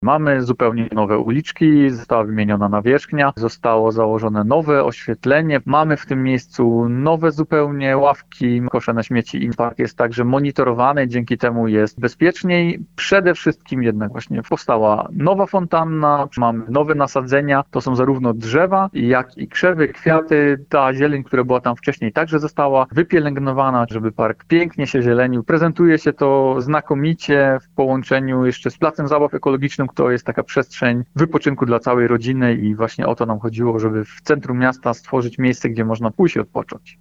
Mamy zupełnie nowe uliczki, została wymieniona nawierzchnia, zostało założone nowe oświetlenie. Mamy w tym miejscu nowe zupełnie ławki, kosze na śmieci i park jest także monitorowany, dzięki temu jest bezpieczniej. Przede wszystkim jednak właśnie powstała nowa fontanna, mamy nowe nasadzenia, to są zarówno drzewa, jak i krzewy, kwiaty. Ta zieleń, która była tam wcześniej, także została wypielęgnowana, żeby park pięknie się zielenił. Prezentuje się to znakomicie w połączeniu jeszcze z placem zabaw ekologicznym. To jest taka przestrzeń wypoczynku dla całej rodziny i właśnie o to nam chodziło, żeby w centrum miasta stworzyć miejsce, gdzie można pójść i odpocząć.